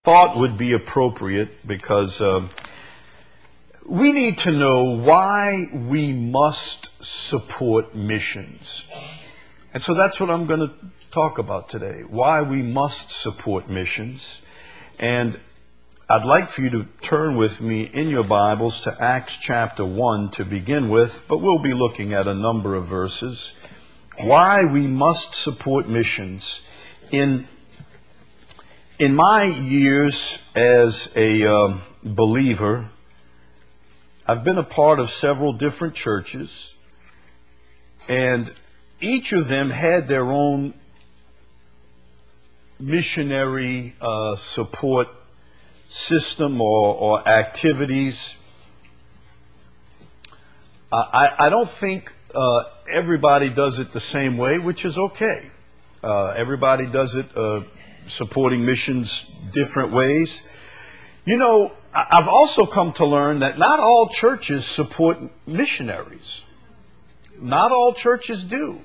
thought would be appropriate because we need to know why we must support missions. And so that's what I'm going to talk about today, why we must support missions. And I'd like for you to turn with me in your Bibles to Acts chapter 1 to begin with, but we'll be looking at a number of verses. Why we must support missions. In my years as a believer, I've been a part of several different churches, and each of them had their own missionary support system or activities. I don't think everybody does it the same way, which is okay. Everybody does it supporting missions different ways. You know, I've also come to learn that not all churches support missionaries. Not all churches do.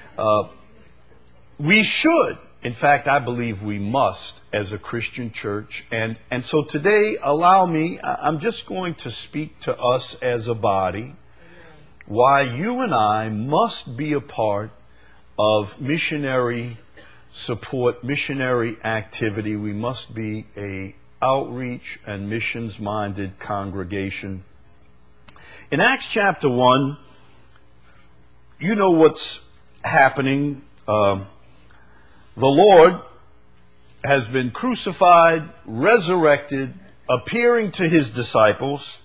We should. In fact, I believe we must as a Christian church. And so today, allow me, I'm just going to speak to us as a body, why you and I must be a part of missionary support, missionary activity. We must be a outreach and missions-minded congregation. In Acts chapter 1, you know what's happening. The Lord has been crucified, resurrected, appearing to his disciples.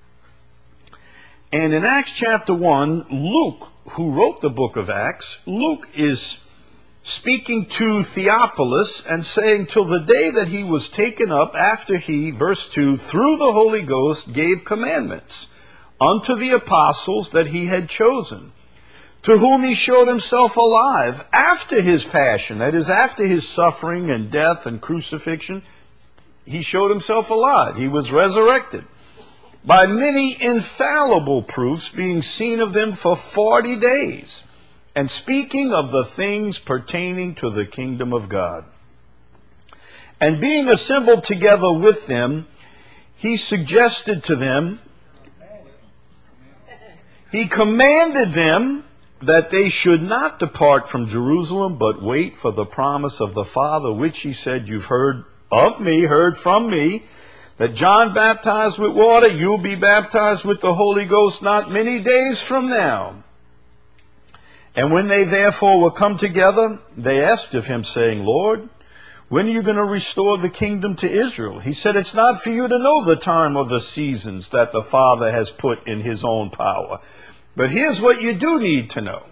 And in Acts chapter 1, Luke, who wrote the book of Acts, Luke is speaking to Theophilus and saying, till the day that he was taken up, after he, verse 2, through the Holy Ghost gave commandments unto the apostles that he had chosen, to whom he showed himself alive after his passion, that is, after his suffering and death and crucifixion. He showed himself alive. He was resurrected by many infallible proofs, being seen of them for 40 days, and speaking of the things pertaining to the kingdom of God. And being assembled together with them, he suggested to them, he commanded them that they should not depart from Jerusalem, but wait for the promise of the Father, which he said, you've heard of me, heard from me, that John baptized with water, you'll be baptized with the Holy Ghost not many days from now. And when they therefore were come together, they asked of him, saying, Lord, when are you going to restore the kingdom to Israel? He said, it's not for you to know the time or the seasons that the Father has put in his own power. But here's what you do need to know.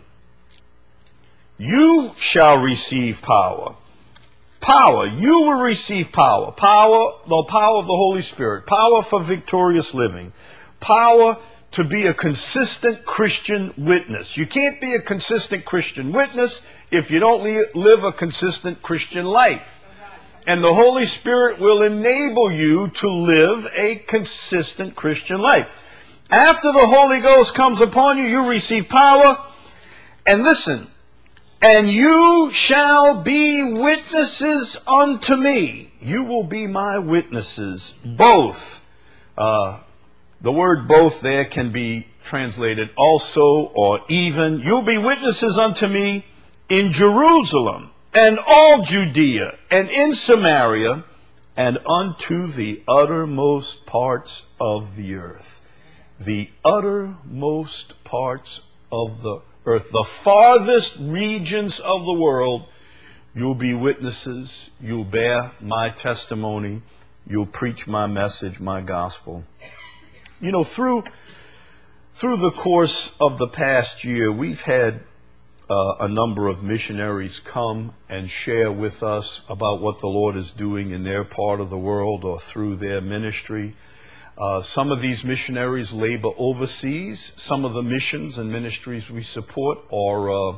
You shall receive power. Power. You will receive power. Power, the power of the Holy Spirit. Power for victorious living. Power to be a consistent Christian witness. You can't be a consistent Christian witness if you don't live a consistent Christian life. And the Holy Spirit will enable you to live a consistent Christian life. After the Holy Ghost comes upon you, you receive power. And listen, and you shall be witnesses unto me. You will be my witnesses, both. The word both there can be translated also or even. You'll be witnesses unto me in Jerusalem and all Judea and in Samaria and unto the uttermost parts of the earth. The uttermost parts of the earth, the farthest regions of the world, you'll be witnesses, you'll bear my testimony, you'll preach my message, my gospel. You know, through the course of the past year, we've had a number of missionaries come and share with us about what the Lord is doing in their part of the world or through their ministry. Some of these missionaries labor overseas. Some of the missions and ministries we support are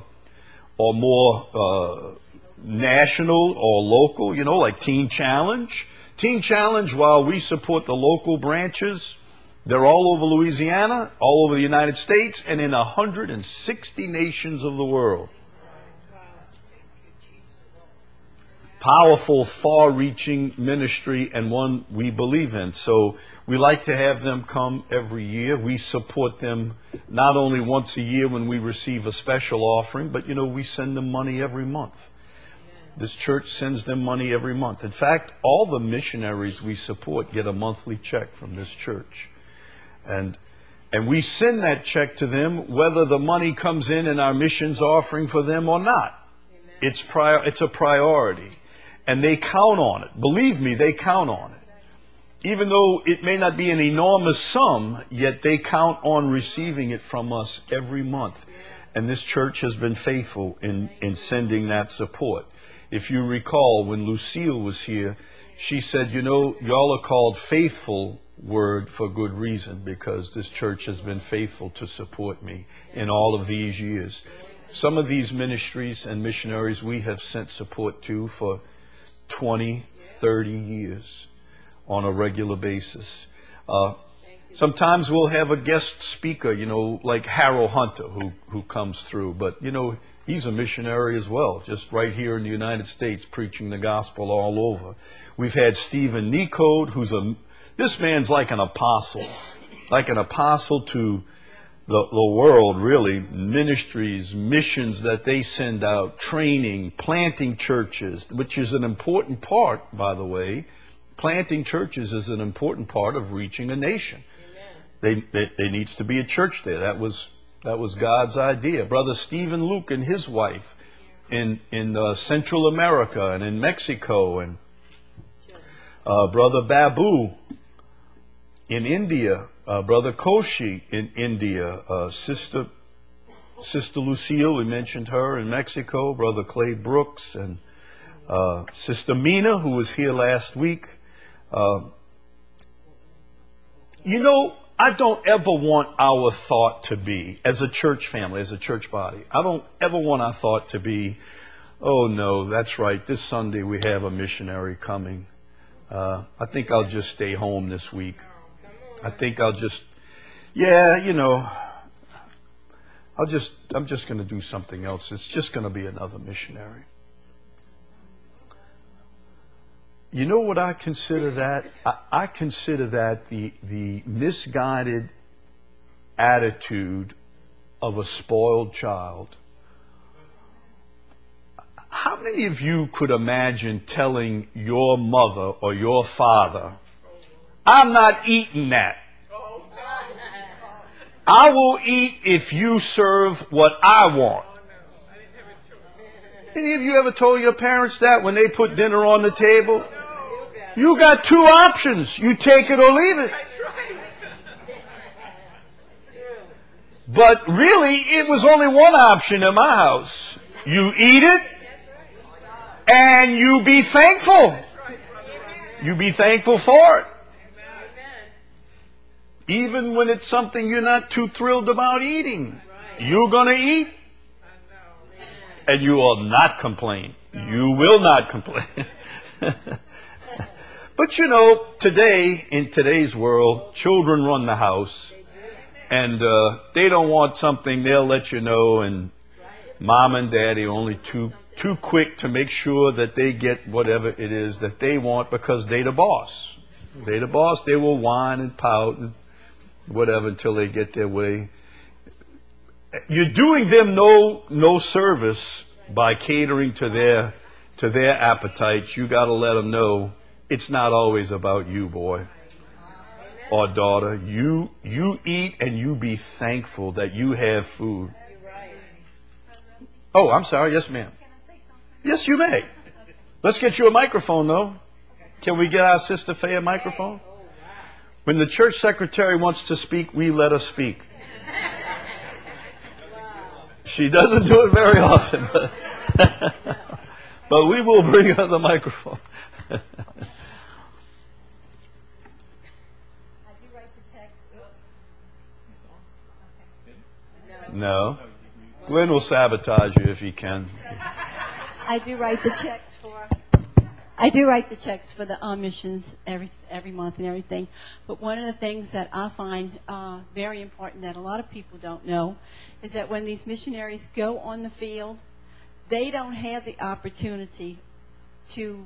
more national or local, you know, like Teen Challenge. Teen Challenge, while we support the local branches, they're all over Louisiana, all over the United States, and in 160 nations of the world. powerful, far-reaching ministry, and one we believe in. So we like to have them come every year. We support them not only once a year when we receive a special offering, but, we send them money every month. This church sends them money every month. In fact, all the missionaries we support get a monthly check from this church. And we send that check to them whether the money comes in our missions offering for them or not. It's a priority. And they count on it. Believe me, they count on it. Even though it may not be an enormous sum, yet they count on receiving it from us every month. And this church has been faithful in sending that support. If you recall, when Lucille was here, she said, y'all are called Faithful Word for good reason, because this church has been faithful to support me in all of these years. Some of these ministries and missionaries we have sent support to for 20, 30 years on a regular basis. Sometimes we'll have a guest speaker, like Harold Hunter, who comes through. But, he's a missionary as well, just right here in the United States, preaching the gospel all over. We've had Stephen Nicode, this man's like an apostle to the world, really. Ministries, missions that they send out, training, planting churches, which is an important part, by the way. Planting churches is an important part of reaching a nation. There needs to be a church there. That was God's idea. Brother Stephen Luke and his wife in Central America and in Mexico, and Brother Babu in India, Brother Koshi in India, Sister Lucille, we mentioned her in Mexico, Brother Clay Brooks, and Sister Mina, who was here last week. I don't ever want our thought to be, as a church family, as a church body, I don't ever want our thought to be, oh no, that's right, this Sunday we have a missionary coming. I think I'll just stay home this week. I think I'll just, I'm just going to do something else. It's just going to be another missionary. You know what I consider that? I consider that the misguided attitude of a spoiled child. How many of you could imagine telling your mother or your father, I'm not eating that. I will eat if you serve what I want. Any of you ever told your parents that when they put dinner on the table? You got two options. You take it or leave it. But really, it was only one option in my house. You eat it and you be thankful. You be thankful for it. Even when it's something you're not too thrilled about eating. You're going to eat and you will not complain. You will not complain. But today, in today's world, children run the house. And they don't want something, they'll let you know. And mom and daddy are only too quick to make sure that they get whatever it is that they want, because they the boss. They the boss. They will whine and pout and whatever until they get their way. You're doing them no service by catering to their appetites. You got to let them know it's not always about you, boy or daughter. You eat and you be thankful that you have food. Oh, I'm sorry. Yes, ma'am. Yes, you may. Let's get you a microphone, though. Can we get our Sister Faye a microphone? When the church secretary wants to speak, we let her speak. She doesn't do it very often, but we will bring her the microphone. No. Glenn will sabotage you if he can. I do write the checks for the missions every month and everything. But one of the things that I find very important that a lot of people don't know is that when these missionaries go on the field, they don't have the opportunity to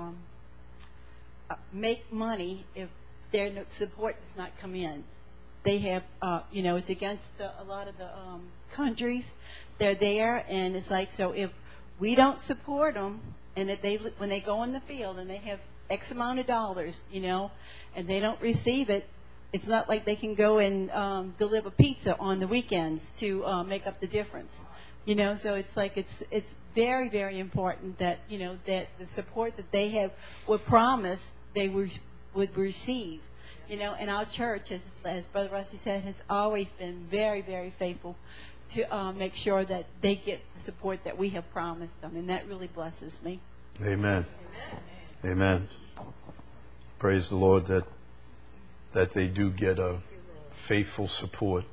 make money if their support does not come in. They have, it's against a lot of the countries. They're there, and it's like, so if we don't support them, and if when they go in the field and they have X amount of dollars, and they don't receive it, it's not like they can go and deliver pizza on the weekends to make up the difference. So it's like it's very, very important that that the support that they were promised they would receive. And our church, as Brother Rusty said, has always been very, very faithful to make sure that they get the support that we have promised them, and that really blesses me. Amen. Amen. Praise the Lord that they do get a faithful support.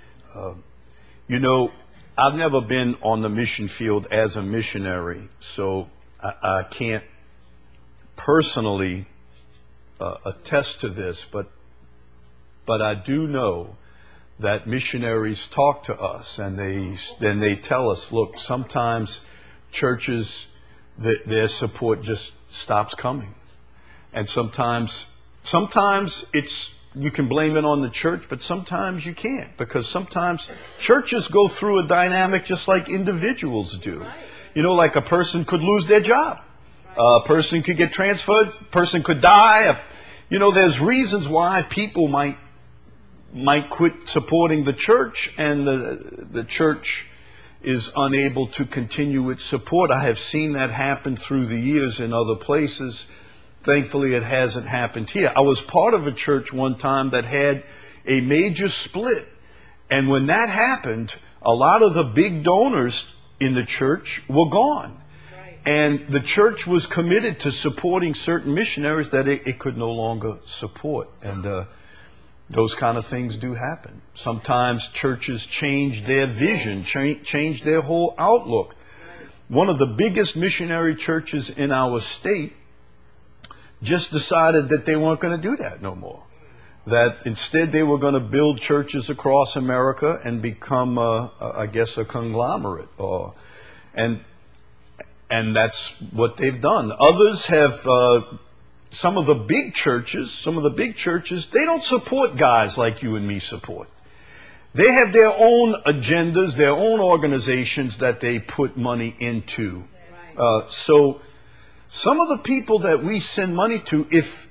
I've never been on the mission field as a missionary, so I can't personally attest to this, but I do know that missionaries talk to us, and they tell us, look, sometimes churches, their support just stops coming, and sometimes you can blame it on the church, but sometimes you can't, because sometimes churches go through a dynamic just like individuals do. Like a person could lose their job. A person could get transferred. A person could die. There's reasons why people might quit supporting the church, and the church is unable to continue its support. I have seen that happen through the years in other places. Thankfully, it hasn't happened here. I was part of a church one time that had a major split. And when that happened, a lot of the big donors in the church were gone. Right. And the church was committed to supporting certain missionaries that it could no longer support. And those kind of things do happen. Sometimes churches change their vision, change their whole outlook. One of the biggest missionary churches in our state just decided that they weren't going to do that no more. That instead they were going to build churches across America and become, a conglomerate. And that's what they've done. Others have, some of the big churches, they don't support guys like you and me support. They have their own agendas, their own organizations that they put money into. So some of the people that we send money to, if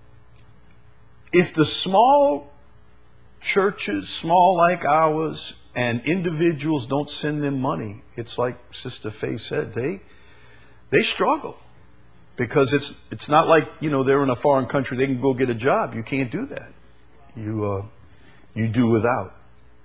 the small churches, small like ours, and individuals don't send them money, it's like Sister Faye said, they struggle. Because it's not like, they're in a foreign country, they can go get a job. You can't do that. You do without.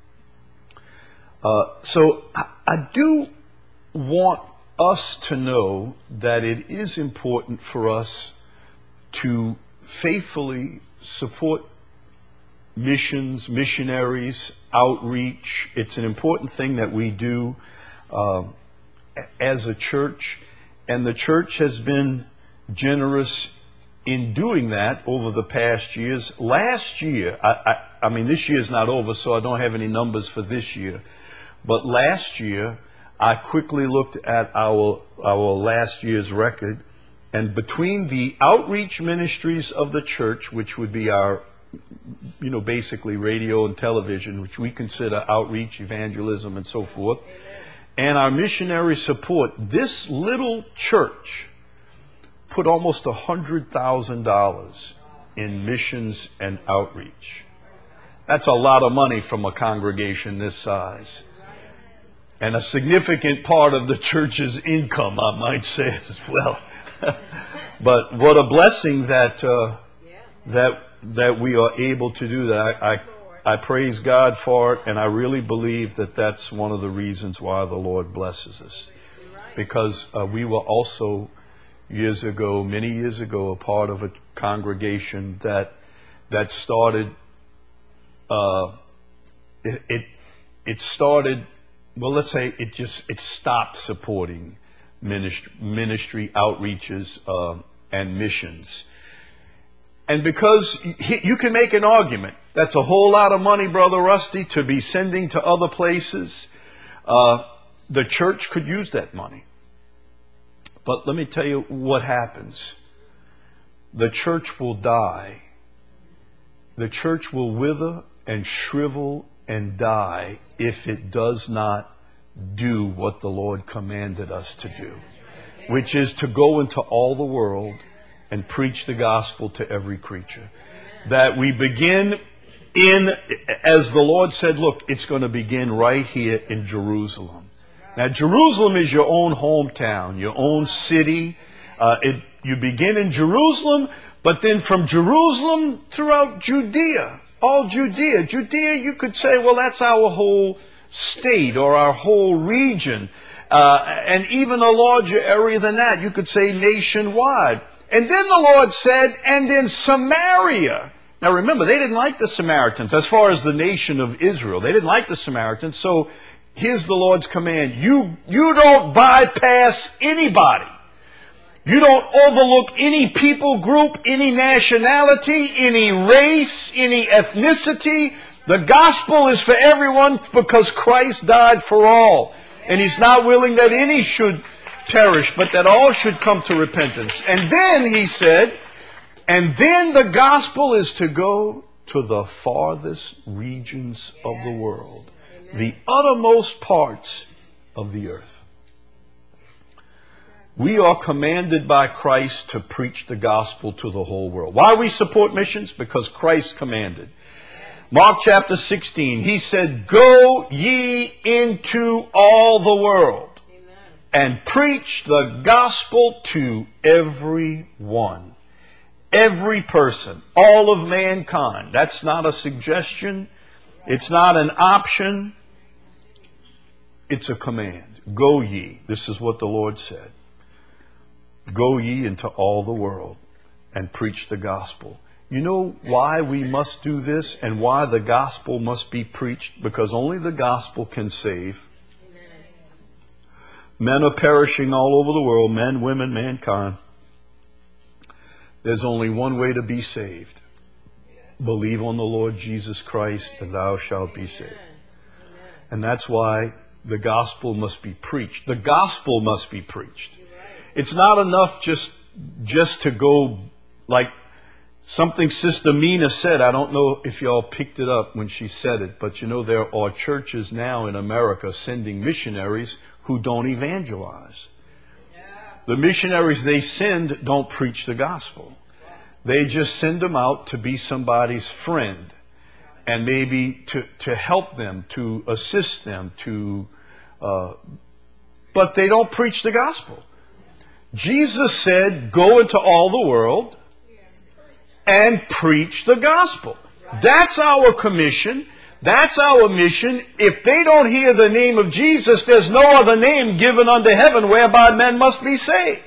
So I do want us to know that it is important for us to faithfully support missions, missionaries, outreach. It's an important thing that we do as a church, and the church has been generous in doing that over the past years. Last year, I mean, this year is not over, so I don't have any numbers for this year, but last year, I quickly looked at our last year's record, and between the outreach ministries of the church, which would be our, basically radio and television, which we consider outreach, evangelism, and so forth, and our missionary support, this little church put almost $100,000 in missions and outreach. That's a lot of money from a congregation this size. And a significant part of the church's income, I might say as well. But what a blessing that we are able to do that. I praise God for it, and I really believe that that's one of the reasons why the Lord blesses us. Because we were also many years ago, a part of a congregation that started. It started. Well, let's say it stopped supporting ministry outreaches and missions. And because you can make an argument, that's a whole lot of money, Brother Rusty, to be sending to other places. The church could use that money. But let me tell you what happens. The church will die. The church will wither and shrivel and die if it does not do what the Lord commanded us to do, which is to go into all the world and preach the gospel to every creature. That we begin as the Lord said, look, it's going to begin right here in Jerusalem. Now, Jerusalem is your own hometown, your own city. You begin in Jerusalem, but then from Jerusalem throughout Judea, all Judea. Judea, you could say, well, that's our whole state or our whole region. And even a larger area than that, you could say nationwide. And then the Lord said, and then Samaria. Now remember, they didn't like the Samaritans as far as the nation of Israel. They didn't like the Samaritans. So here's the Lord's command. You don't bypass anybody. You don't overlook any people group, any nationality, any race, any ethnicity. The gospel is for everyone because Christ died for all. And He's not willing that any should perish, but that all should come to repentance. And then He said, and then the gospel is to go to the farthest regions of the world, the uttermost parts of the earth. We are commanded by Christ to preach the gospel to the whole world. Why we support missions? Because Christ commanded. Mark chapter 16, He said, go ye into all the world and preach the gospel to everyone. Every person, all of mankind. That's not a suggestion. It's not an option. It's a command. Go ye. This is what the Lord said. Go ye into all the world and preach the gospel. You know why we must do this and why the gospel must be preached? Because only the gospel can save. Men are perishing all over the world, men, women, mankind. There's only one way to be saved. Believe on the Lord Jesus Christ and thou shalt be saved. And that's why the gospel must be preached. The gospel must be preached. It's not enough just to go like something Sister Mina said. I don't know if y'all picked it up when she said it, but you know there are churches now in America sending missionaries who don't evangelize. The missionaries they send don't preach the gospel. They just send them out to be somebody's friend and maybe to help them, to assist them, but they don't preach the gospel. Jesus said, go into all the world and preach the gospel. That's our commission. That's our mission. If they don't hear the name of Jesus, there's no other name given under heaven whereby men must be saved.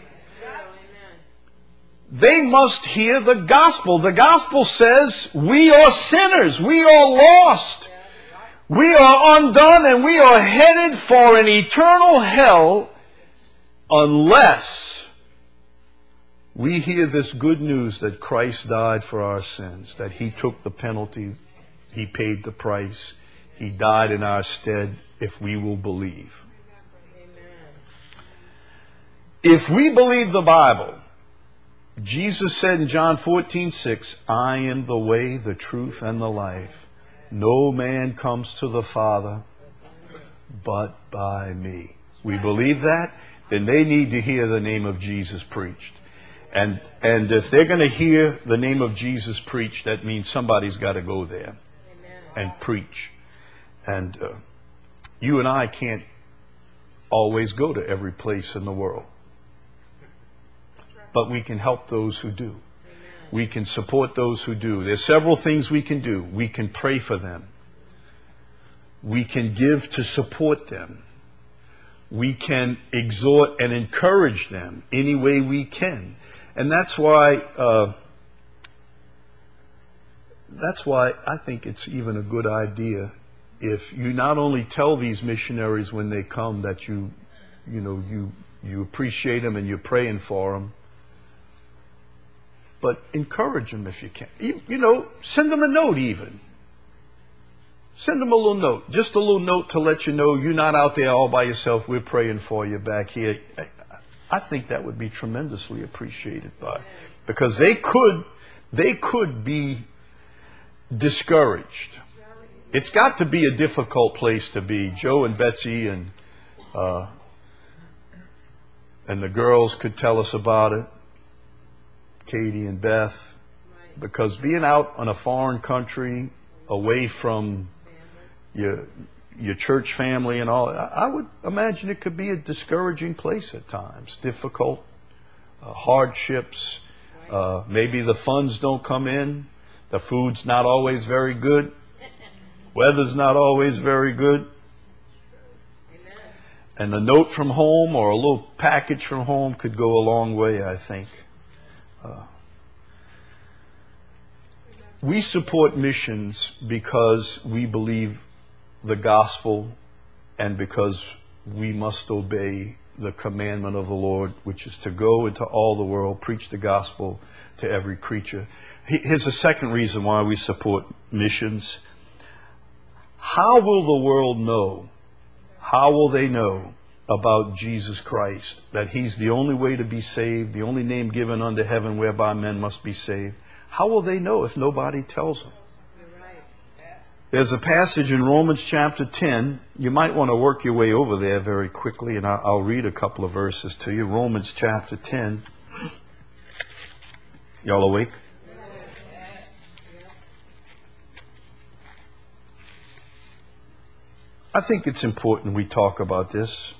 They must hear the gospel. The gospel says we are sinners. We are lost. We are undone and we are headed for an eternal hell unless we hear this good news that Christ died for our sins, that He took the penalty, He paid the price, He died in our stead if we will believe. If we believe the Bible, Jesus said in John 14:6, I am the way, the truth, and the life. No man comes to the Father but by me. We believe that, then they need to hear the name of Jesus preached. And if they're going to hear the name of Jesus preached, that means somebody's got to go there and preach. And you and I can't always go to every place in the world. But we can help those who do. We can support those who do. There's several things we can do. We can pray for them. We can give to support them. We can exhort and encourage them any way we can. And that's why I think it's even a good idea if you not only tell these missionaries when they come that you appreciate them and you're praying for them, but encourage them if you can. Send them a note even. Send them a little note. Just a little note to let you know you're not out there all by yourself. We're praying for you back here. I think that would be tremendously appreciated because they could be discouraged. It's got to be a difficult place to be. Joe and Betsy and the girls could tell us about it. Katie and Beth, because being out in a foreign country, away from your church family and all, I would imagine it could be a discouraging place at times. Difficult, hardships. Maybe the funds don't come in. The food's not always very good. Weather's not always very good. And a note from home or a little package from home could go a long way, I think. We support missions because we believe the gospel and because we must obey the commandment of the Lord, which is to go into all the world, preach the gospel to every creature. Here's a second reason why we support missions. How will the world know? How will they know about Jesus Christ? That He's the only way to be saved, the only name given under heaven whereby men must be saved. How will they know if nobody tells them? There's a passage in Romans chapter 10. You might want to work your way over there very quickly, and I'll read a couple of verses to you. Romans chapter 10. Y'all awake? I think it's important we talk about this.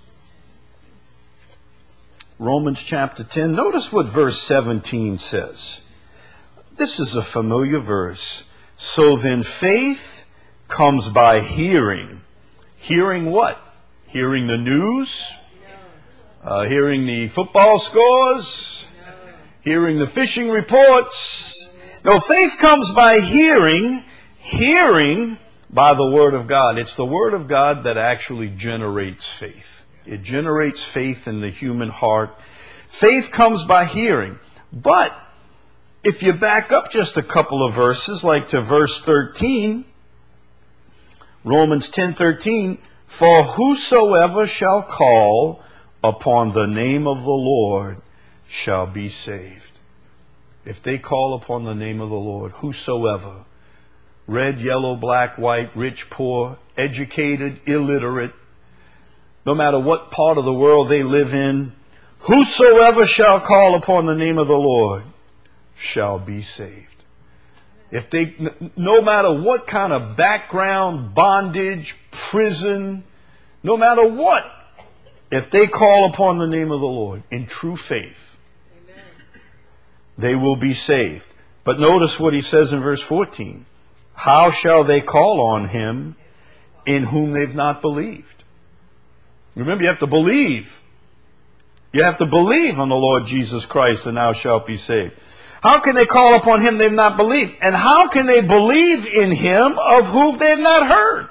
Romans chapter 10. Notice what verse 17 says. This is a familiar verse. So then faith comes by hearing. Hearing what? Hearing the news? Hearing the football scores? Hearing the fishing reports? No, faith comes by hearing. Hearing by the Word of God. It's the Word of God that actually generates faith. It generates faith in the human heart. Faith comes by hearing. But if you back up just a couple of verses, like to verse 13, Romans 10:13, for whosoever shall call upon the name of the Lord shall be saved. If they call upon the name of the Lord, whosoever, red, yellow, black, white, rich, poor, educated, illiterate, no matter what part of the world they live in, whosoever shall call upon the name of the Lord shall be saved. If they, no matter what kind of background, bondage, prison, no matter what, if they call upon the name of the Lord in true faith, amen, they will be saved. But notice what he says in verse 14. How shall they call on him in whom they've not believed? Remember, you have to believe. You have to believe on the Lord Jesus Christ, and thou shalt be saved. How can they call upon him they've not believed? And how can they believe in him of whom they've not heard?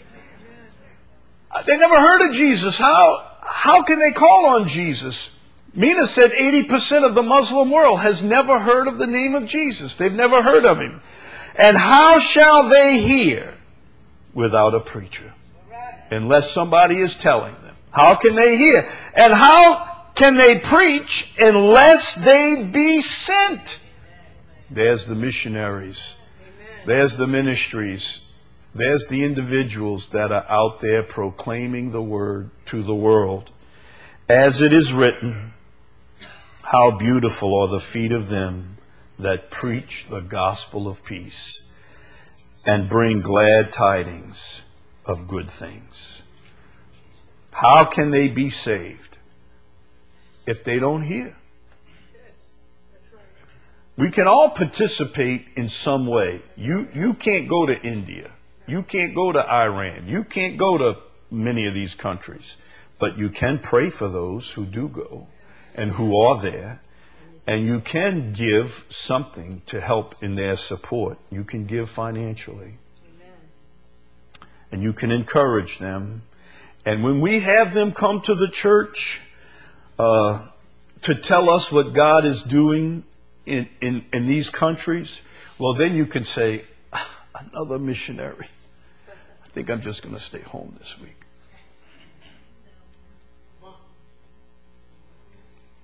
They never heard of Jesus. How can they call on Jesus? Mina said 80% of the Muslim world has never heard of the name of Jesus. They've never heard of him. And how shall they hear without a preacher? Unless somebody is telling them. How can they hear? And how can they preach unless they be sent? There's the missionaries. There's the ministries. There's the individuals that are out there proclaiming the word to the world. As it is written, how beautiful are the feet of them that preach the gospel of peace and bring glad tidings of good things. How can they be saved if they don't hear? We can all participate in some way. You can't go to India. You can't go to Iran. You can't go to many of these countries. But you can pray for those who do go and who are there. And you can give something to help in their support. You can give financially. And you can encourage them. And when we have them come to the church to tell us what God is doing in these countries, well, then you can say, another missionary. I think I'm just going to stay home this week.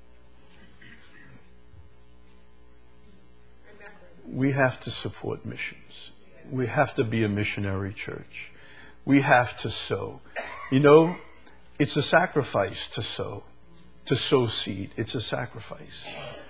we have to support missions. We have to be a missionary church. We have to sow. You know, it's a sacrifice to sow seed. It's a sacrifice.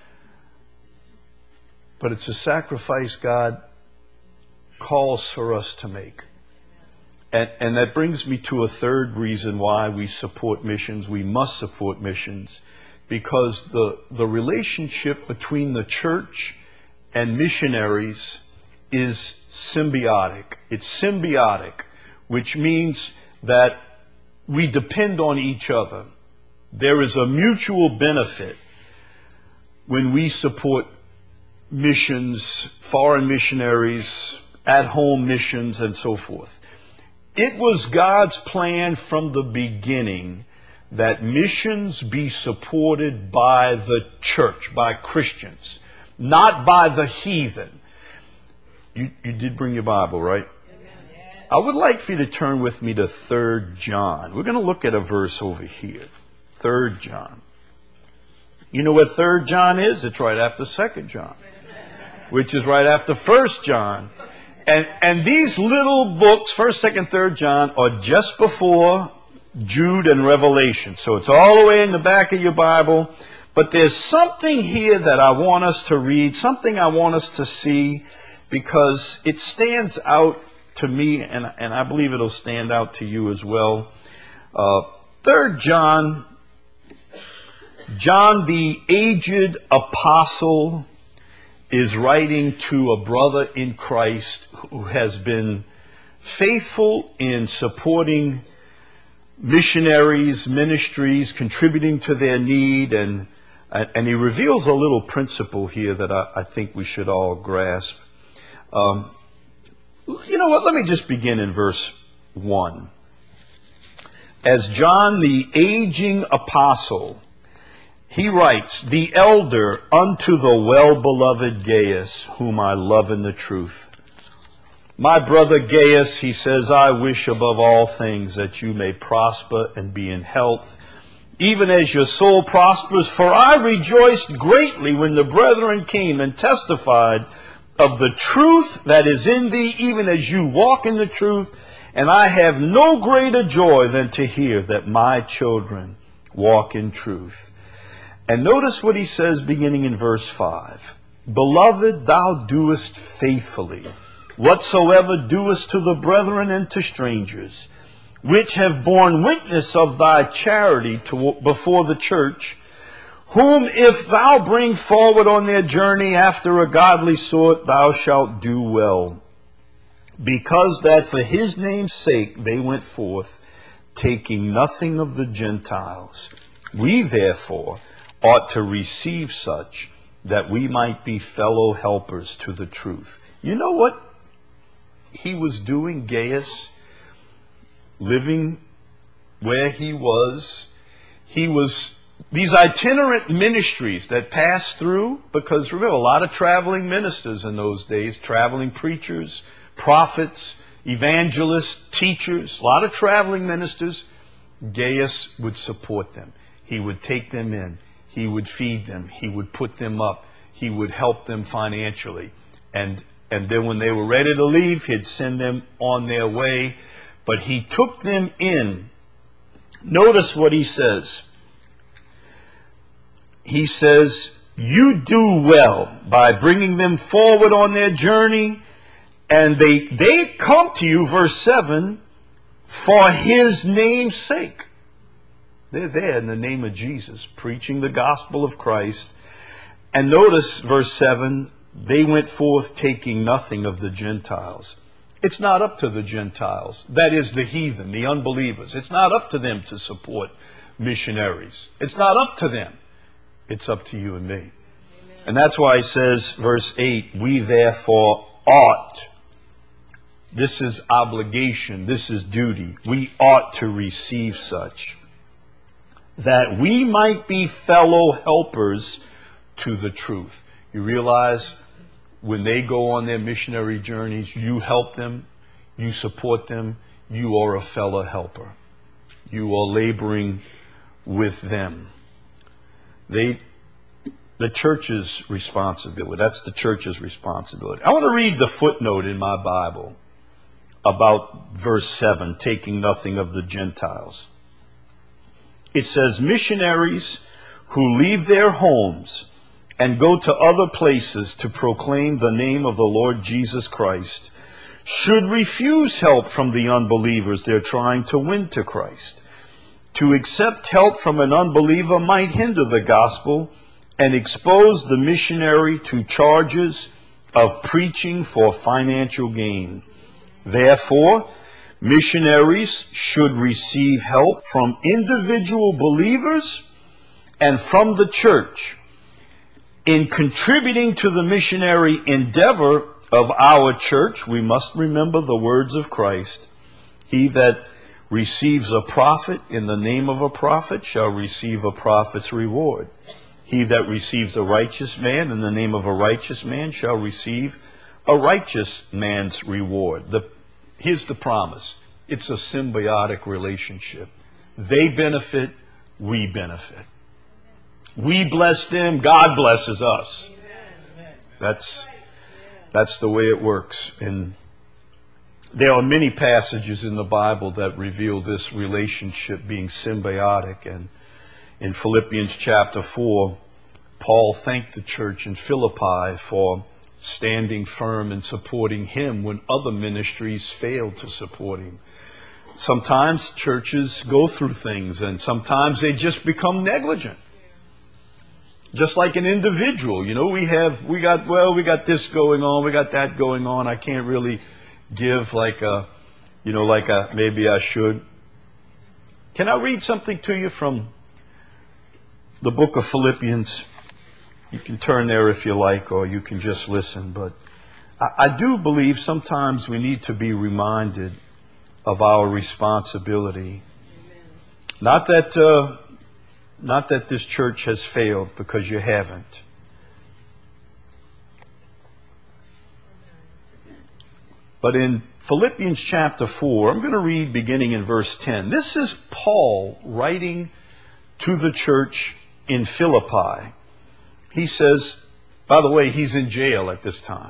But it's a sacrifice God calls for us to make. And that brings me to a third reason why we support missions. We must support missions because the relationship between the church and missionaries is symbiotic. It's symbiotic, which means that we depend on each other. There is a mutual benefit when we support missions, foreign missionaries, at-home missions, and so forth. It was God's plan from the beginning that missions be supported by the church, by Christians, not by the heathen. You did bring your Bible, right? I would like for you to turn with me to 3 John. We're going to look at a verse over here. 3 John. You know what 3 John is? It's right after 2 John, which is right after 1 John. And these little books, 1st, 2nd, 3rd John, are just before Jude and Revelation. So it's all the way in the back of your Bible. But there's something here that I want us to read, something I want us to see, because it stands out to me, and I believe it'll stand out to you as well. 3rd John, John the aged apostle is writing to a brother in Christ who has been faithful in supporting missionaries, ministries, contributing to their need, and he reveals a little principle here that I think we should all grasp. You know what? Let me just begin in verse 1. As John the aging apostle, he writes, the elder unto the well-beloved Gaius, whom I love in the truth. My brother Gaius, he says, I wish above all things that you may prosper and be in health, even as your soul prospers. For I rejoiced greatly when the brethren came and testified of the truth that is in thee, even as you walk in the truth. And I have no greater joy than to hear that my children walk in truth. And notice what he says beginning in verse 5. Beloved, thou doest faithfully whatsoever doest to the brethren and to strangers, which have borne witness of thy charity before the church, whom if thou bring forward on their journey after a godly sort, thou shalt do well. Because that for his name's sake they went forth, taking nothing of the Gentiles. We therefore ought to receive such, that we might be fellow helpers to the truth. You know what he was doing, Gaius? Living where he was. These itinerant ministries that passed through, because remember, a lot of traveling ministers in those days, traveling preachers, prophets, evangelists, teachers, a lot of traveling ministers. Gaius would support them. He would take them in. He would feed them. He would put them up. He would help them financially. And then when they were ready to leave, he'd send them on their way. But he took them in. Notice what he says. He says, you do well by bringing them forward on their journey. And they come to you, verse 7, for his name's sake. They're there in the name of Jesus, preaching the gospel of Christ. And notice verse 7, they went forth taking nothing of the Gentiles. It's not up to the Gentiles, that is the heathen, the unbelievers. It's not up to them to support missionaries. It's not up to them. It's up to you and me. Amen. And that's why he says, verse 8, we therefore ought. This is obligation. This is duty. We ought to receive such, that we might be fellow helpers to the truth. You realize when they go on their missionary journeys, you help them, you support them, you are a fellow helper. You are laboring with them. the church's responsibility. That's the church's responsibility. I want to read the footnote in my Bible about verse 7, taking nothing of the Gentiles. It says, missionaries who leave their homes and go to other places to proclaim the name of the Lord Jesus Christ should refuse help from the unbelievers they're trying to win to Christ. To accept help from an unbeliever might hinder the gospel and expose the missionary to charges of preaching for financial gain. Therefore, missionaries should receive help from individual believers and from the church. In contributing to the missionary endeavor of our church, we must remember the words of Christ. He that receives a prophet in the name of a prophet shall receive a prophet's reward. He that receives a righteous man in the name of a righteous man shall receive a righteous man's reward. Here's the promise. It's a symbiotic relationship. They benefit, we benefit. We bless them, God blesses us. That's the way it works. And there are many passages in the Bible that reveal this relationship being symbiotic. And in Philippians chapter 4, Paul thanked the church in Philippi for standing firm and supporting him when other ministries failed to support him. Sometimes churches go through things and sometimes they just become negligent. Just like an individual, we got this going on, we got that going on. I can't really give maybe I should. Can I read something to you from the book of Philippians? You can turn there if you like, or you can just listen. But I do believe sometimes we need to be reminded of our responsibility. Not that this church has failed, because you haven't. But in Philippians chapter 4, I'm going to read beginning in verse 10. This is Paul writing to the church in Philippi. He says, by the way, he's in jail at this time.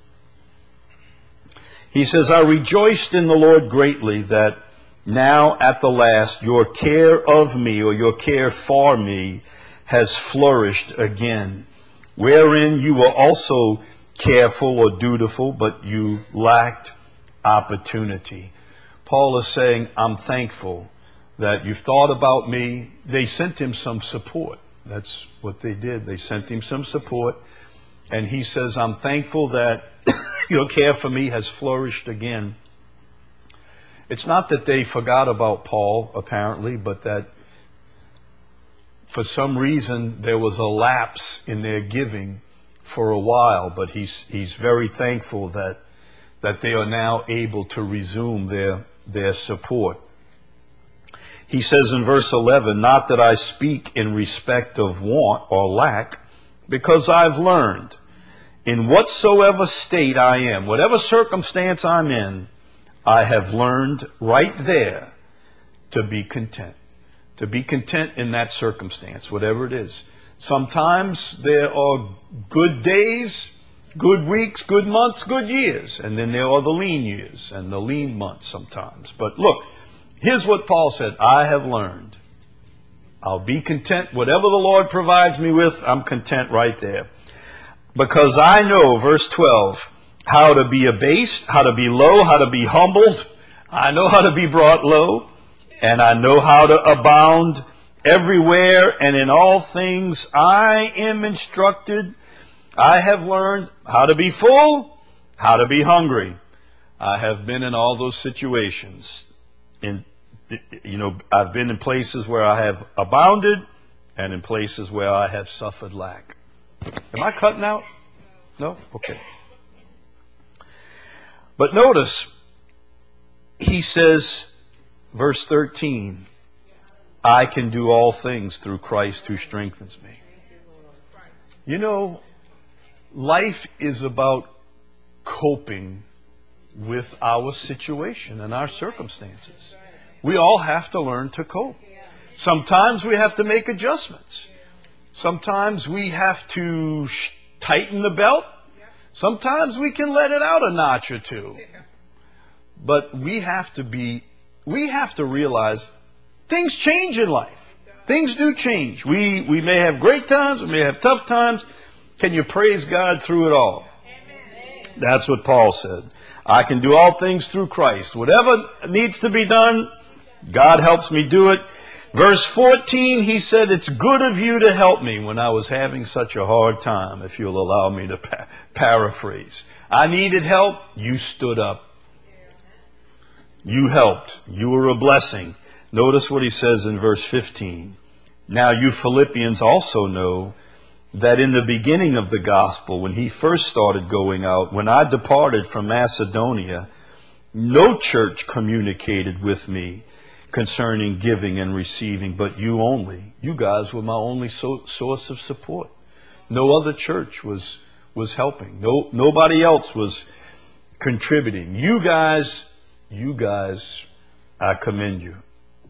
He says, I rejoiced in the Lord greatly that now at the last your care of me, or your care for me, has flourished again, wherein you were also careful or dutiful, but you lacked opportunity. Paul is saying, I'm thankful that you've thought about me. They sent him some support. That's what they did. They sent him some support. And he says, I'm thankful that your care for me has flourished again. It's not that they forgot about Paul, apparently, but that for some reason there was a lapse in their giving for a while. But he's very thankful that they are now able to resume their support. He says in verse 11, not that I speak in respect of want or lack, because I've learned in whatsoever state I am, whatever circumstance I'm in, I have learned right there to be content. To be content in that circumstance, whatever it is. Sometimes there are good days, good weeks, good months, good years. And then there are the lean years and the lean months sometimes. But look, here's what Paul said. I have learned. I'll be content. Whatever the Lord provides me with, I'm content right there. Because I know, verse 12, how to be abased, how to be low, how to be humbled. I know how to be brought low. And I know how to abound everywhere. And in all things I am instructed. I have learned how to be full, how to be hungry. I have been in all those situations. I've been in places where I have abounded and in places where I have suffered lack. Am I cutting out? No? Okay. But notice, he says, verse 13, I can do all things through Christ who strengthens me. Life is about coping with our situation and our circumstances. We all have to learn to cope. Sometimes we have to make adjustments. Sometimes we have to tighten the belt. Sometimes we can let it out a notch or two. But we have to realize things change in life. Things do change. We may have great times, we may have tough times. Can you praise God through it all? That's what Paul said. I can do all things through Christ. Whatever needs to be done, God helps me do it. Verse 14, he said, it's good of you to help me when I was having such a hard time, if you'll allow me to paraphrase. I needed help. You stood up. You helped. You were a blessing. Notice what he says in verse 15. Now you Philippians also know that in the beginning of the gospel, when he first started going out, when I departed from Macedonia, no church communicated with me concerning giving and receiving, but you only. You guys were my only source of support. No other church was helping. Nobody else was contributing. You guys, I commend you.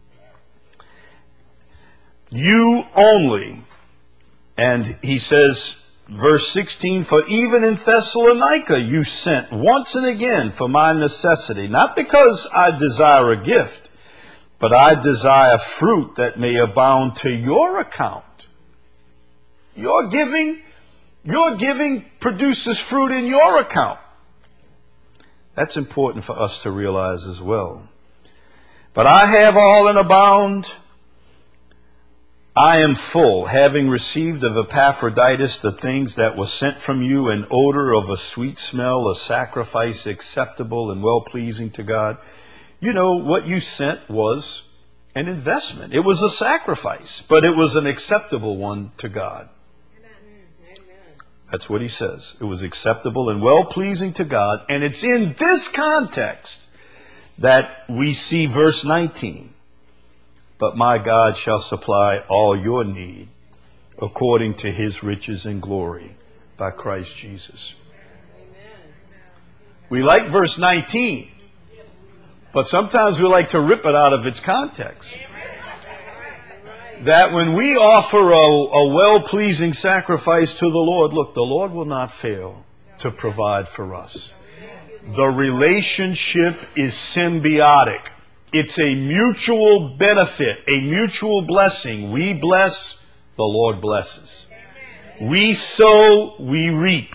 You only. And he says, verse 16, for even in Thessalonica you sent once and again for my necessity, not because I desire a gift, but I desire fruit that may abound to your account. Your giving produces fruit in your account. That's important for us to realize as well. But I have all and abound. I am full, having received of Epaphroditus the things that were sent from you, an odor of a sweet smell, a sacrifice acceptable and well-pleasing to God. You know, what you sent was an investment. It was a sacrifice, but it was an acceptable one to God. That's what he says. It was acceptable and well-pleasing to God. And it's in this context that we see verse 19. But my God shall supply all your need according to his riches and glory by Christ Jesus. We like verse 19, but sometimes we like to rip it out of its context. That when we offer a well-pleasing sacrifice to the Lord, look, the Lord will not fail to provide for us. The relationship is symbiotic. It's a mutual benefit, a mutual blessing. We bless, the Lord blesses. We sow, we reap.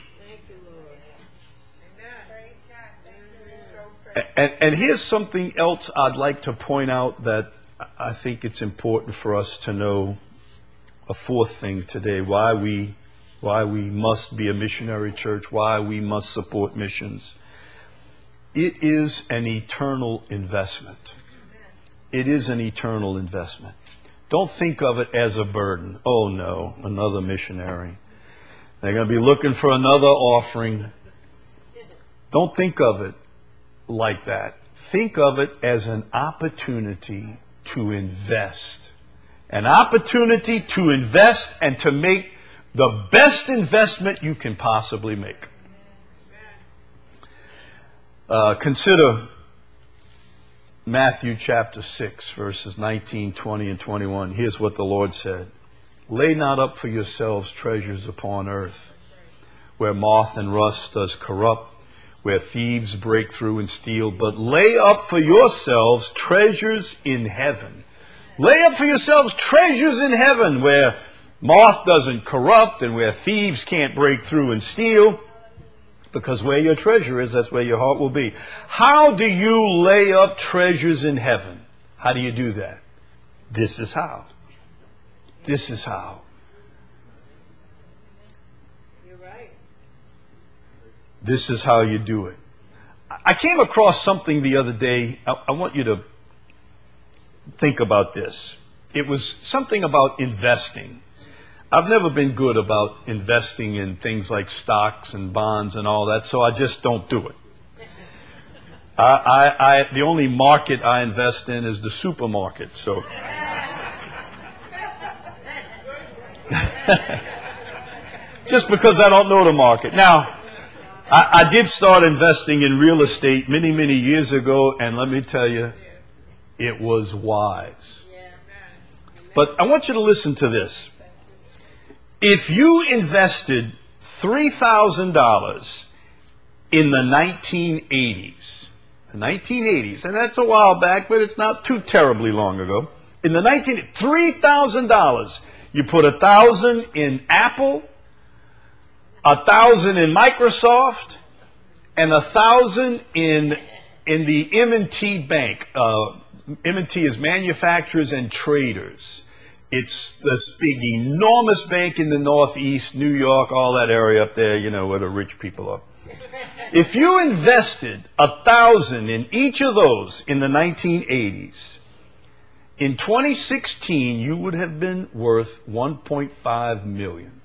And here's something else I'd like to point out that I think it's important for us to know. A fourth thing today, why we must be a missionary church, why we must support missions. It is an eternal investment. It is an eternal investment. Don't think of it as a burden. Oh no, another missionary. They're going to be looking for another offering. Don't think of it like that. Think of it as an opportunity to invest. An opportunity to invest and to make the best investment you can possibly make. Consider Matthew chapter 6, verses 19, 20, and 21. Here's what the Lord said. Lay not up for yourselves treasures upon earth, where moth and rust does corrupt, where thieves break through and steal, but lay up for yourselves treasures in heaven. Lay up for yourselves treasures in heaven, where moth doesn't corrupt and where thieves can't break through and steal. Because where your treasure is, that's where your heart will be. How do you lay up treasures in heaven? How do you do that? This is how. This is how. You're right. This is how you do it. I came across something the other day. I want you to think about this. It was something about investing. I've never been good about investing in things like stocks and bonds and all that, so I just don't do it. The only market I invest in is the supermarket, so. Just because I don't know the market. Now, I did start investing in real estate many, many years ago, and let me tell you, it was wise. But I want you to listen to this. If you invested $3,000 in the 1980s, and that's a while back, but it's not too terribly long ago. In the $3,000, you put $1,000 in Apple, $1,000 in Microsoft, and $1,000 in the M&T Bank. M&T is Manufacturers and Traders. It's this big, enormous bank in the Northeast, New York, all that area up there, you know, where the rich people are. If you invested $1,000 in each of those in the 1980s, in 2016 you would have been worth $1.5 million.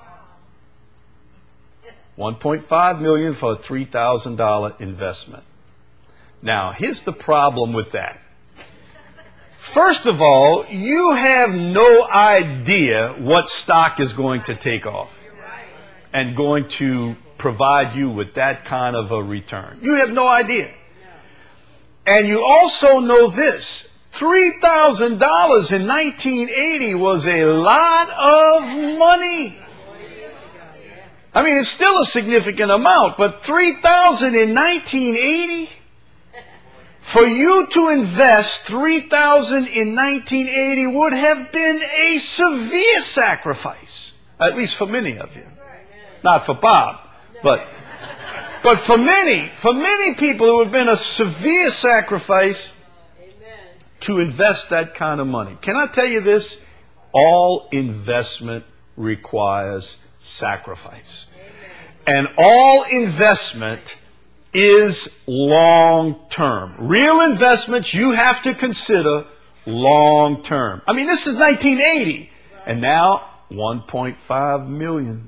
$1.5 million for a $3,000 investment. Now, here's the problem with that. First of all, you have no idea what stock is going to take off and going to provide you with that kind of a return. You have no idea. And you also know this. $3,000 in 1980 was a lot of money. I mean, it's still a significant amount, but $3,000 in 1980? For you to invest $3,000 in 1980 would have been a severe sacrifice, at least for many of you. Not for Bob, but for many people it would have been a severe sacrifice to invest that kind of money. Can I tell you this? All investment requires sacrifice. And all investment is long-term. Real investments you have to consider long-term. I mean, this is 1980, and now $1.5 million.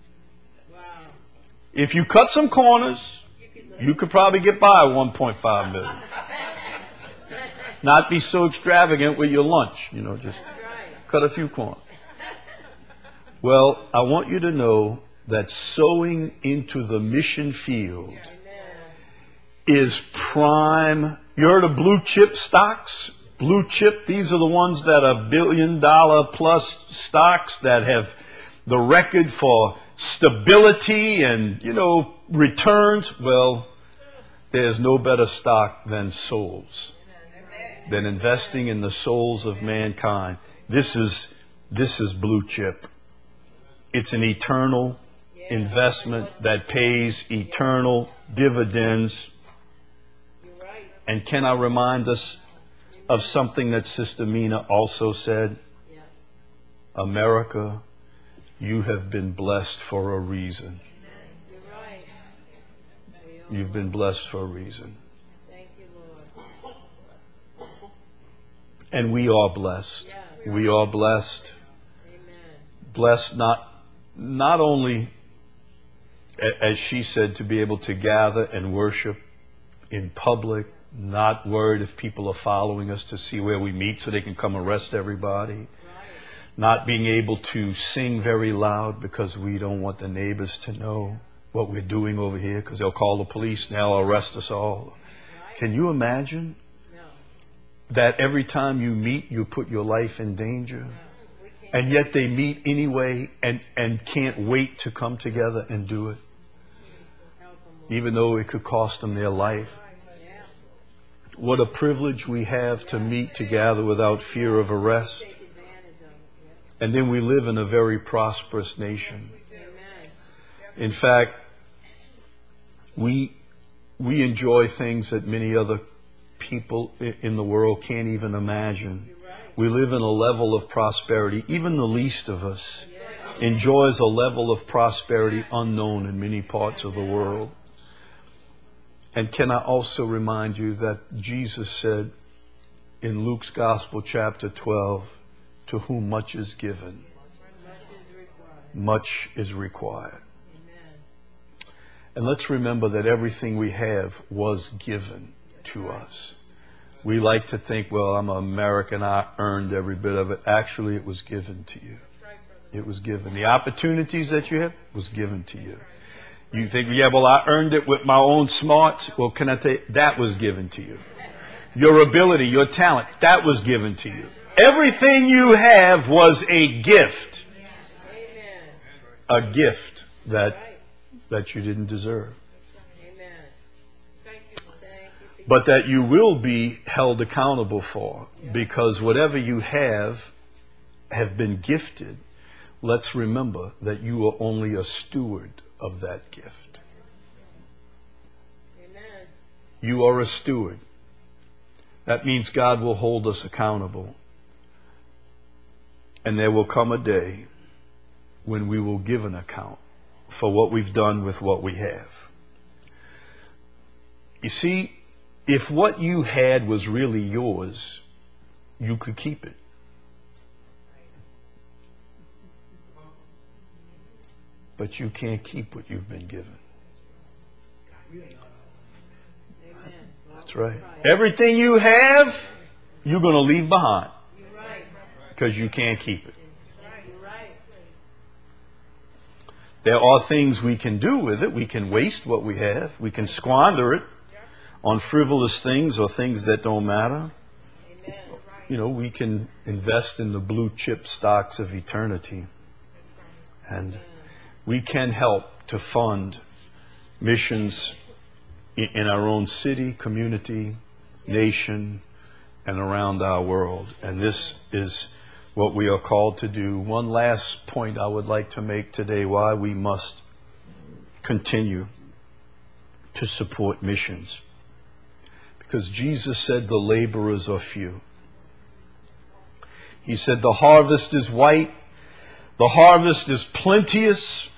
If you cut some corners, you could probably get by $1.5 million. Not be so extravagant with your lunch, you know, just cut a few corners. Well, I want you to know that sowing into the mission field is prime. You heard of blue chip stocks? Blue chip, these are the ones that are $1 billion plus stocks that have the record for stability and, you know, returns. Well, there's no better stock than souls, than investing in the souls of mankind. This is blue chip. It's an eternal investment that pays eternal dividends. And can I remind us of something that Sister Mina also said? Yes. America, you have been blessed for a reason. You're right. You've been blessed for a reason. Thank you, Lord. And we are blessed. Yes. We are blessed. Amen. Blessed not only, as she said, to be able to gather and worship in public, not worried if people are following us to see where we meet so they can come arrest everybody. Right. Not being able to sing very loud because we don't want the neighbors to know what we're doing over here because they'll call the police and they'll arrest us all. Right. Can you imagine that every time you meet you put your life in danger? And yet they meet anyway and can't wait to come together and do it. Even though it could cost them their life. What a privilege we have to meet together without fear of arrest. And then we live in a very prosperous nation. In fact, we enjoy things that many other people in the world can't even imagine. We live in a level of prosperity. Even the least of us enjoys a level of prosperity unknown in many parts of the world. And can I also remind you that Jesus said in Luke's Gospel, chapter 12, to whom much is given, much is required. And let's remember that everything we have was given to us. We like to think, well, I'm an American, I earned every bit of it. Actually, it was given to you. It was given. The opportunities that you have was given to you. You think, yeah, well, I earned it with my own smarts. Well, can I tell you, that was given to you. Your ability, your talent, that was given to you. Everything you have was a gift. a gift that you didn't deserve. Amen. Thank you. But that you will be held accountable for, because whatever you have been gifted, let's remember that you are only a steward of that gift. Amen. You are a steward. That means God will hold us accountable. And there will come a day when we will give an account for what we've done with what we have. You see, if what you had was really yours, you could keep it. But you can't keep what you've been given. That's right. Everything you have, you're going to leave behind. Because you can't keep it. There are things we can do with it. We can waste what we have. We can squander it on frivolous things or things that don't matter. You know, we can invest in the blue chip stocks of eternity. And we can help to fund missions in our own city, community, nation, and around our world. And this is what we are called to do. One last point I would like to make today, why we must continue to support missions. Because Jesus said the laborers are few. He said the harvest is white, the harvest is plenteous,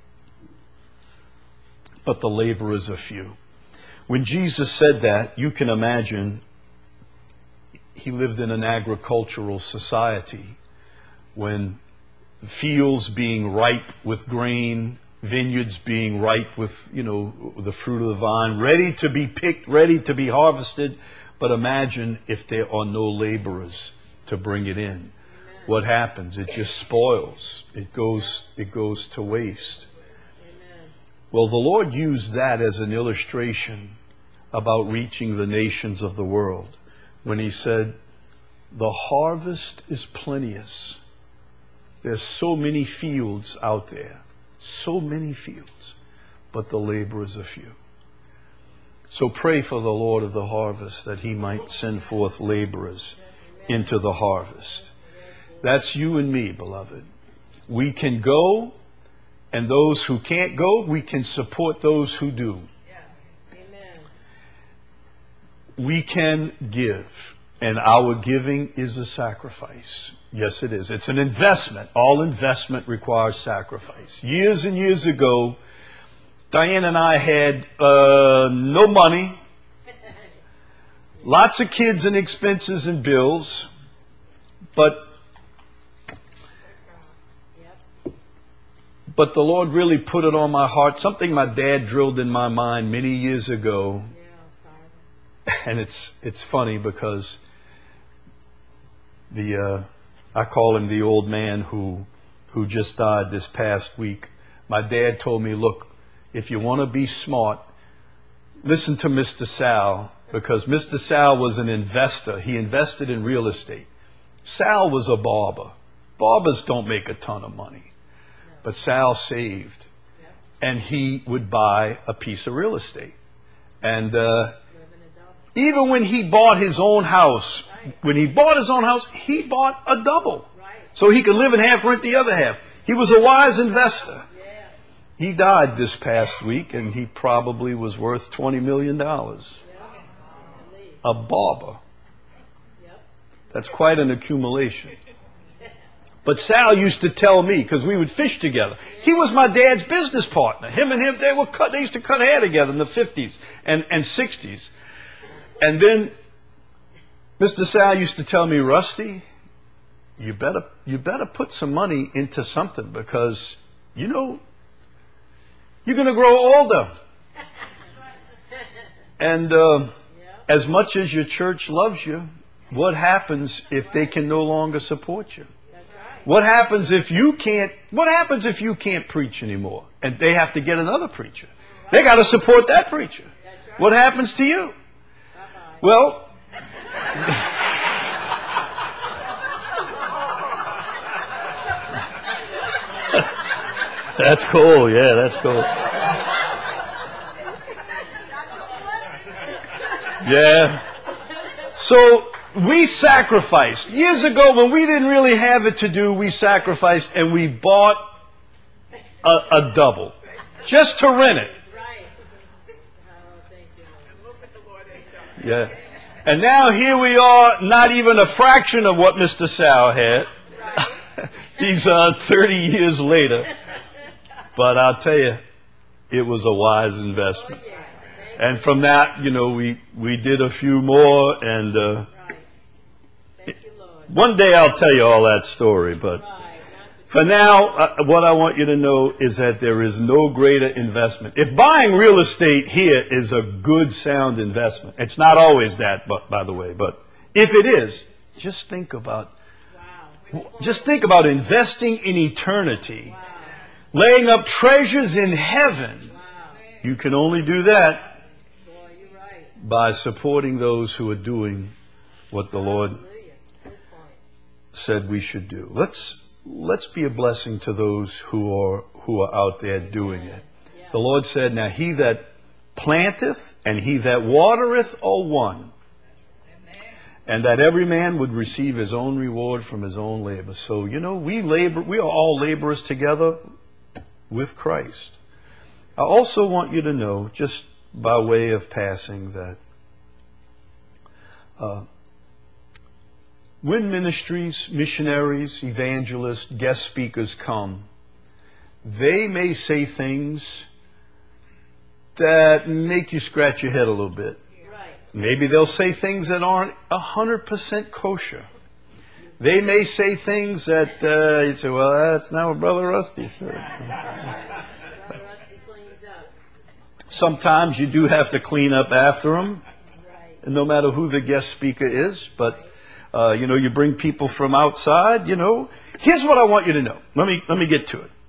but the laborers are few. When Jesus said that, you can imagine he lived in an agricultural society when fields being ripe with grain, vineyards being ripe with, the fruit of the vine, ready to be picked, ready to be harvested. But imagine if there are no laborers to bring it in. What happens? It just spoils. It goes to waste. Well, the Lord used that as an illustration about reaching the nations of the world when he said, the harvest is plenteous. There's so many fields out there, so many fields, but the laborers are few. So pray for the Lord of the harvest that he might send forth laborers into the harvest. That's you and me, beloved. We can go, and those who can't go, we can support those who do. We can give, and our giving is a sacrifice. Yes, it is. It's an investment. All investment requires sacrifice. Years and years ago, Diane and I had no money, lots of kids and expenses and bills, but the Lord really put it on my heart, something my dad drilled in my mind many years ago. And it's funny because I call him the old man who just died this past week. My dad told me, look, if you want to be smart, listen to Mr. Sal, because Mr. Sal was an investor. He invested in real estate. Sal was a barber. Barbers don't make a ton of money, but Sal saved, and he would buy a piece of real estate. And even when he bought his own house, he bought a double. So he could live in half, rent the other half. He was a wise investor. He died this past week, and he probably was worth $20 million. A barber. That's quite an accumulation. But Sal used to tell me, because we would fish together. He was my dad's business partner. Him and him, they used to cut hair together in the 50s and 60s. And then Mr. Sal used to tell me, Rusty, you better put some money into something, because, you're going to grow older. And as much as your church loves you, what happens if they can no longer support you? What happens if you can't preach anymore and they have to get another preacher? They got to support that preacher. What happens to you? Well, That's cool. Yeah, that's cool. Yeah. So we sacrificed. Years ago, when we didn't really have it to do, we sacrificed and we bought a double just to rent it. Right. Oh, thank you. And look at the Lord has done. Yeah. And now here we are, not even a fraction of what Mr. Sal had. Right. He's 30 years later. But I'll tell you, it was a wise investment. Oh, yeah. And from that, you know, we did a few more. And Right. Thank you, Lord. one day I'll tell you all that story. But Right. for now, what I want you to know is that there is no greater investment. If buying real estate here is a good, sound investment, it's not always that, by the way, but if it is, just think about investing in eternity, laying up treasures in heaven. You can only do that Boy, you're right. by supporting those who are doing what the Lord Hallelujah. Good point. said we should do. Let's be a blessing to those who are out there doing it. The Lord said, "Now he that planteth and he that watereth are one, and that every man would receive his own reward from his own labor." So, you know, we are all laborers together with Christ. I also want you to know, just by way of passing, that when ministries, missionaries, evangelists, guest speakers come, they may say things that make you scratch your head a little bit. Right. Maybe they'll say things that aren't 100% kosher. They may say things that you say, "Well, that's not what Brother Rusty said." Brother Rusty cleans up. Sometimes you do have to clean up after them, Right. no matter who the guest speaker is. But you know, you bring people from outside. You know, here's what I want you to know. Let me get to it.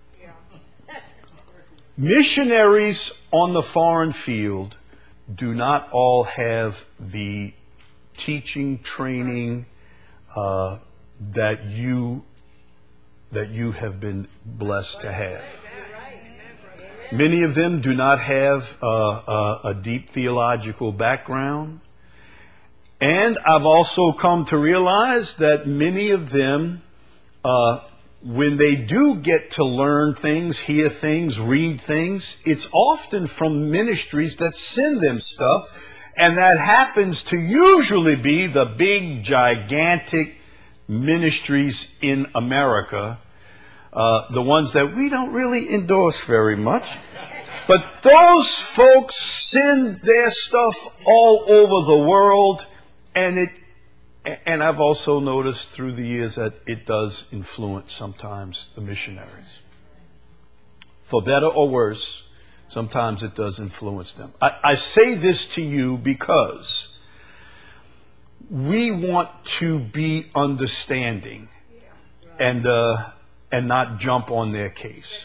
Missionaries on the foreign field do not all have the teaching, training that you have been blessed to have. Many of them do not have a deep theological background. And I've also come to realize that many of them, when they do get to learn things, hear things, read things, it's often from ministries that send them stuff. And that happens to usually be the big, gigantic ministries in America, the ones that we don't really endorse very much. But those folks send their stuff all over the world, and I've also noticed through the years that it does influence sometimes the missionaries. For better or worse, sometimes it does influence them. I say this to you because we want to be understanding and not jump on their case.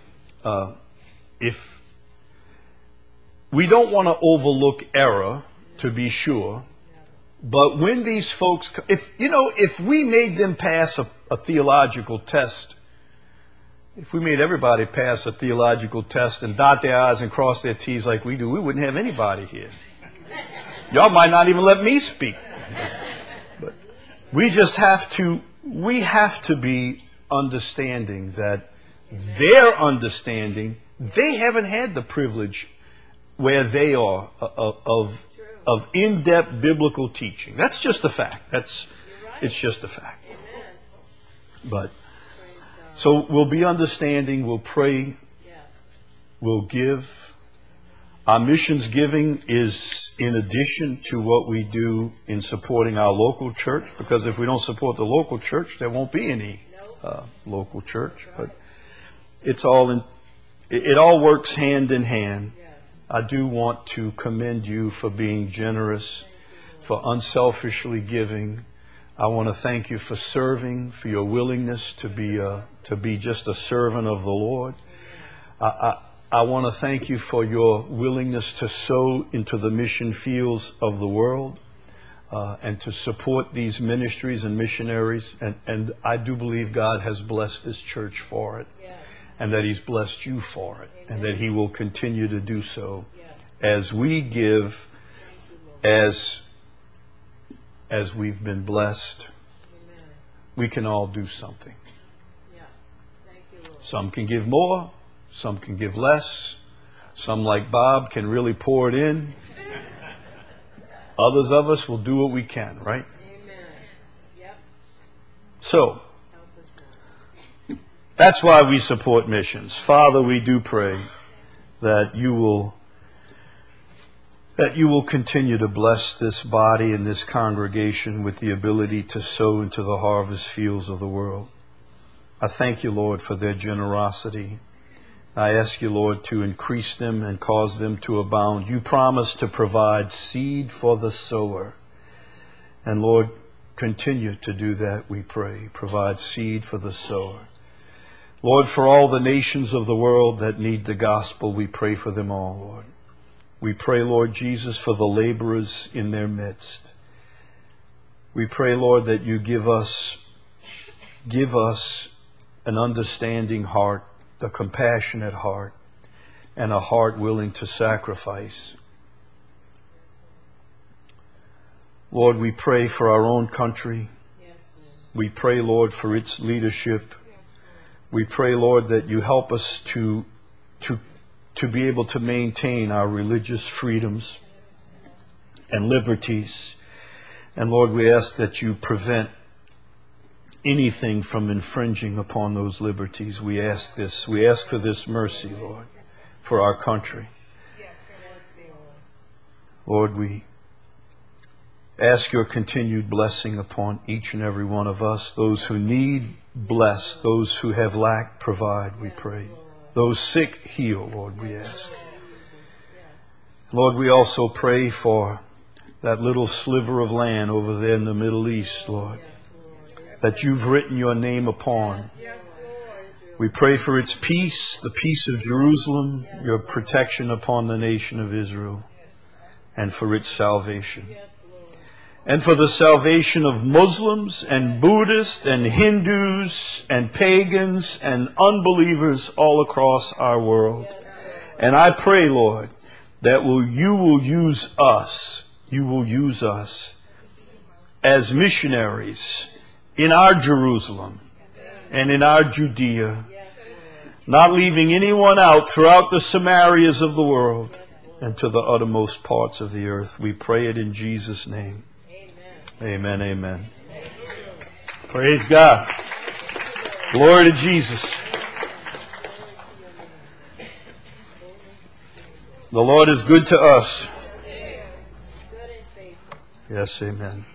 If we don't want to overlook error, to be sure, but when these folks, if we made them pass a theological test, if we made everybody pass a theological test and dot their I's and cross their T's like we do, we wouldn't have anybody here. Y'all might not even let me speak. But we have to be understanding that their understanding, they haven't had the privilege where they are of in-depth biblical teaching. That's just a fact. It's just a fact. But so we'll be understanding, we'll pray, we'll give. Our missions giving is in addition to what we do in supporting our local church, because if we don't support the local church, there won't be any local church. But it all works hand in hand. I do want to commend you for being generous, for unselfishly giving. I want to thank you for serving, for your willingness to be just a servant of the Lord. I want to thank you for your willingness to sow into the mission fields of the world and to support these ministries and missionaries. And I do believe God has blessed this church for it. and that He's blessed you for it, and that He will continue to do so as we give, as we've been blessed. We can all do something. Some can give more, some can give less. Some, like Bob, can really pour it in. Others of us will do what we can, right? So, that's why we support missions. Father, we do pray that you will continue to bless this body and this congregation with the ability to sow into the harvest fields of the world. I thank you, Lord, for their generosity. I ask you, Lord, to increase them and cause them to abound. You promise to provide seed for the sower. And Lord, continue to do that, we pray. Provide seed for the sower. Lord, for all the nations of the world that need the gospel, we pray for them all, Lord. We pray, Lord Jesus, for the laborers in their midst. We pray, Lord, that you give us an understanding heart, a compassionate heart, and a heart willing to sacrifice. Lord, we pray for our own country. We pray, Lord, for its leadership. We pray, Lord, that you help us to be able to maintain our religious freedoms and liberties. And Lord, we ask that you prevent anything from infringing upon those liberties. We ask this. We ask for this mercy, Lord, for our country. Lord, we ask your continued blessing upon each and every one of us. Those who need, bless. Those who have lack, provide, we pray. Those sick, heal, Lord, we ask. Lord, we also pray for that little sliver of land over there in the Middle East, Lord, that you've written your name upon. We pray for its peace, the peace of Jerusalem, your protection upon the nation of Israel, and for its salvation. And for the salvation of Muslims and Buddhists and Hindus and pagans and unbelievers all across our world. And I pray, Lord, that you will use us as missionaries in our Jerusalem and in our Judea, not leaving anyone out throughout the Samarias of the world and to the uttermost parts of the earth. We pray it in Jesus' name. Amen, amen. Praise God. Glory to Jesus. The Lord is good to us. Yes, amen.